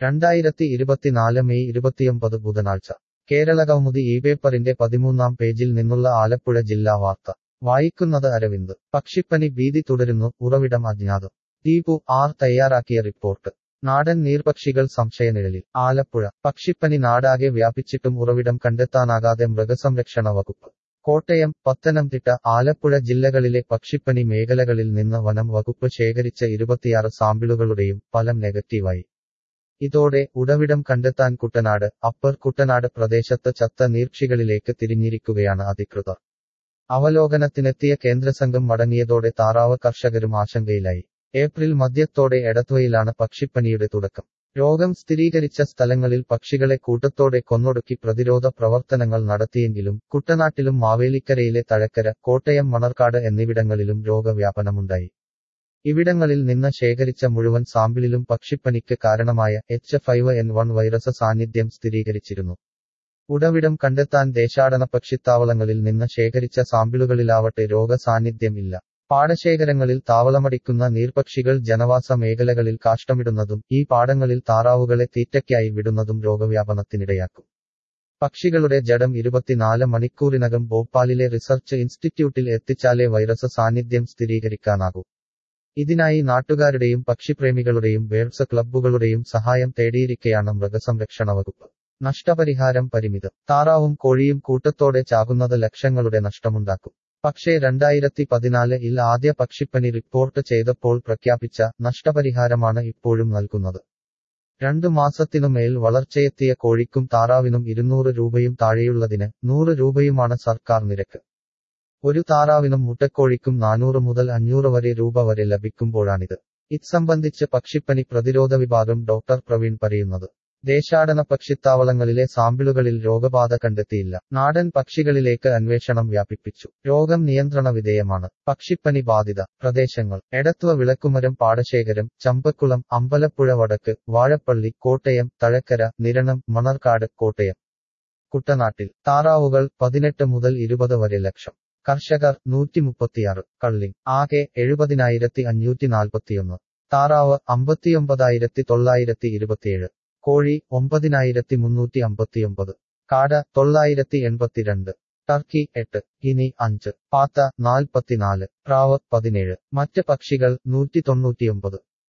2024 May 29 ബുധനാഴ്ച കേരളകൗമുദി ഈ പേപ്പറിന്റെ 13-ാം പേജിൽ നിന്നുള്ള ആലപ്പുഴ ജില്ലാ വാർത്ത വായിക്കുന്നത് അരവിന്ദ്. പക്ഷിപ്പനി ഭീതി തുടരുന്നു, ഉറവിടം അജ്ഞാതം. ദീപു ആർ തയ്യാറാക്കിയ റിപ്പോർട്ട്. നാടൻ നീർപക്ഷികൾ സംശയനിഴലിൽ. ആലപ്പുഴ. പക്ഷിപ്പനി നാടാകെ വ്യാപിച്ചിട്ടും ഉറവിടം കണ്ടെത്താനാകാതെ മൃഗസംരക്ഷണ വകുപ്പ്. കോട്ടയം, പത്തനംതിട്ട, ആലപ്പുഴ ജില്ലകളിലെ പക്ഷിപ്പനി മേഖലകളിൽ നിന്ന് വനം വകുപ്പ് ശേഖരിച്ച 26 സാമ്പിളുകളുടെയും ഫലം നെഗറ്റീവായി. ഇതോടെ ഉറവിടം കണ്ടെത്താൻ കുട്ടനാട്, അപ്പർ കുട്ടനാട് പ്രദേശത്ത് ചത്ത നീർപക്ഷികളിലേക്ക് തിരിഞ്ഞിരിക്കുകയാണ് അധികൃതർ. അവലോകനത്തിനെത്തിയ കേന്ദ്രസംഘം മടങ്ങിയതോടെ താറാവ് കർഷകരും ആശങ്കയിലായി. ഏപ്രിൽ മധ്യത്തോടെ എടത്വയിലാണ് പക്ഷിപ്പനിയുടെ തുടക്കം. രോഗം സ്ഥിരീകരിച്ച സ്ഥലങ്ങളിൽ പക്ഷികളെ കൂട്ടത്തോടെ കൊന്നൊടുക്കി പ്രതിരോധ പ്രവർത്തനങ്ങൾ നടത്തിയെങ്കിലും കുട്ടനാട്ടിലും മാവേലിക്കരയിലെ തഴക്കര, കോട്ടയം, മണർക്കാട് എന്നിവിടങ്ങളിലും രോഗവ്യാപനമുണ്ടായി. ഇവിടങ്ങളിൽ നിന്ന് ശേഖരിച്ച മുഴുവൻ സാമ്പിളിലും പക്ഷിപ്പനിക്ക് കാരണമായ H5N1 വൈറസ് സാന്നിധ്യം സ്ഥിരീകരിച്ചിരുന്നു. ഉറവിടം കണ്ടെത്താൻ ദേശാടന പക്ഷിത്താവളങ്ങളിൽ നിന്ന് ശേഖരിച്ച സാമ്പിളുകളിലാവട്ടെ രോഗസാന്നിധ്യം ഇല്ല. പാടശേഖരങ്ങളിൽ താവളമടിക്കുന്ന നീർപക്ഷികൾ ജനവാസ മേഖലകളിൽ കാഷ്ടമിടുന്നതും ഈ പാടങ്ങളിൽ താറാവുകളെ തീറ്റയ്ക്കായി വിടുന്നതും രോഗവ്യാപനത്തിനിടയാക്കും. പക്ഷികളുടെ ജഡം 24 മണിക്കൂറിനകം ഭോപ്പാലിലെ റിസർച്ച് ഇൻസ്റ്റിറ്റ്യൂട്ടിൽ എത്തിച്ചാലേ വൈറസ് സാന്നിധ്യം സ്ഥിരീകരിക്കാനാകൂ. ഇതിനായി നാട്ടുകാരുടെയും പക്ഷിപ്രേമികളുടെയും ബേർഡ്സ് ക്ലബ്ബുകളുടെയും സഹായം തേടിയിരിക്കെയാണ് മൃഗസംരക്ഷണ വകുപ്പ്. നഷ്ടപരിഹാരം പരിമിതം. താറാവും കോഴിയും കൂട്ടത്തോടെ ചാകുന്നത് ലക്ഷങ്ങളുടെ നഷ്ടമുണ്ടാക്കും. പക്ഷേ 2014-ൽ ആദ്യ പക്ഷിപ്പനി റിപ്പോർട്ട് ചെയ്തപ്പോൾ പ്രഖ്യാപിച്ച നഷ്ടപരിഹാരമാണ് ഇപ്പോഴും നൽകുന്നത്. 2 മാസത്തിനുമേൽ വളർച്ചയെത്തിയ കോഴിക്കും താറാവിനും 200 രൂപയും താഴെയുള്ളതിന് 100 രൂപയുമാണ് സർക്കാർ നിരക്ക്. ഒരു താറാവിനും മുട്ടക്കോഴിക്കും 400 മുതൽ 500 വരെ രൂപ വരെ ലഭിക്കുമ്പോഴാണിത്. ഇത്സംബന്ധിച്ച് പക്ഷിപ്പനി പ്രതിരോധ വിഭാഗം ഡോക്ടർ പ്രവീൺ പറയുന്നത്. ദേശാടന പക്ഷിത്താവളങ്ങളിലെ സാമ്പിളുകളിൽ രോഗബാധ കണ്ടെത്തിയില്ല. നാടൻ പക്ഷികളിലേക്ക് അന്വേഷണം വ്യാപിപ്പിച്ചു. രോഗം നിയന്ത്രണ വിധേയമാണ്. പക്ഷിപ്പനി ബാധിത പ്രദേശങ്ങൾ: എടത്വ വിളക്കുമരം പാടശേഖരം, ചമ്പക്കുളം, അമ്പലപ്പുഴ വടക്ക്, വാഴപ്പള്ളി, കോട്ടയം, തഴക്കര, നിരണം, മണർക്കാട്, കോട്ടയം. കുട്ടനാട്ടിൽ താറാവുകൾ 18 മുതൽ 20 വരെ ലക്ഷം. കർഷകർ 136. കള്ളിങ് ആകെ 70,541. താറാവ് 59,927. കോഴി 9,359. കാട 982. ടർക്കി 8. ഗിനി 5. പാത്ത 44. പ്രാവ് 17. മറ്റ് പക്ഷികൾ 199.